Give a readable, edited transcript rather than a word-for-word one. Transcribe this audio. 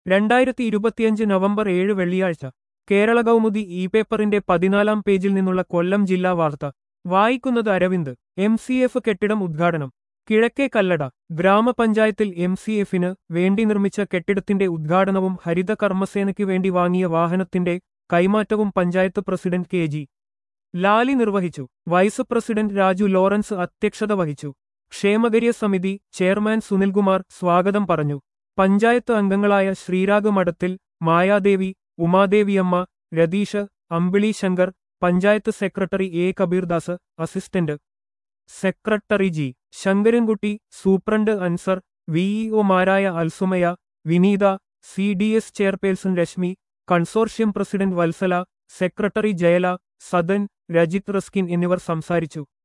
2025 November 7 വെള്ളിയാഴ്ച Kerala Kaumudi E പേപ്പറിന്റെ 14 പേജിൽ നിന്നുള്ള കൊല്ലം ജില്ലാ വാർത്ത വായിക്കുന്നത് അരവിന്ദ്. MCF കെട്ടിടം ഉദ്ഘാടനം. കിഴക്കേ കല്ലട ഗ്രാമപഞ്ചായത്തിൽ MCFന് വേണ്ടി നിർമ്മിച്ച കെട്ടിടത്തിന്റെ ഉദ്ഘാടനവും ഹരിത കർമ്മസേനയ്ക്ക് വേണ്ടി വാങ്ങിയ വാഹനത്തിന്റെ കൈമാറ്റവും പഞ്ചായത്ത് പ്രസിഡന്റ് KG ലാലി നിർവഹിച്ചു. വൈസ് പ്രസിഡന്റ് രാജു ലോറൻസ് അധ്യക്ഷത വഹിച്ചു. ക്ഷേമകാര്യ സമിതി ചെയർമാൻ സുനിൽകുമാർ സ്വാഗതം പറഞ്ഞു. പഞ്ചായത്ത് അംഗങ്ങളായ Sreerag Madathil, Mayadevi, Umadeviyamma, Ratheesh, Ambili Shankar, panchayat secretary A Kabirdas, assistant secretary G Sankarankutty, superintendent Ansar, VEOമാരായ Alsumaya, Vineetha, CDS chairperson Reshmi, consortium president Vatsala, secretary Jayala, Sadan, Rajith Ruskin എന്നിവർ സംസാരിച്ചു.